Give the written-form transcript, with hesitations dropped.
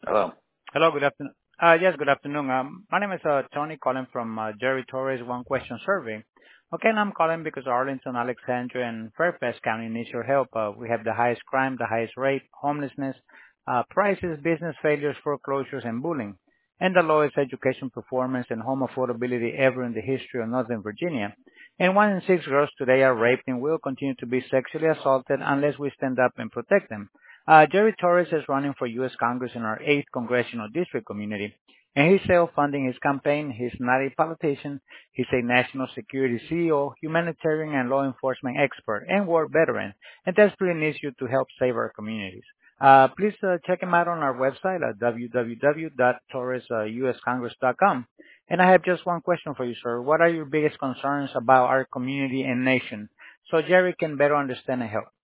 Hello. Hello, good afternoon. Yes, good afternoon. My name is Tony calling from Jerry Torres One Question Survey. Okay, and I'm calling because Arlington, Alexandria, and Fairfax County needs your help. We have the highest crime, the highest rate, homelessness, prices, business failures, foreclosures, and bullying, and the lowest education performance and home affordability ever in the history of Northern Virginia. And 1 in 6 girls today are raped and will continue to be sexually assaulted unless we stand up and protect them. Jerry Torres is running for U.S. Congress in our 8th Congressional District community, and he's self-funding his campaign. He's not a politician. He's a national security CEO, humanitarian and law enforcement expert, and war veteran, and desperately needs you to help save our communities. Please check him out on our website at www.torresuscongress.com. And I have just one question for you, sir. What are your biggest concerns about our community and nation so Jerry can better understand and help?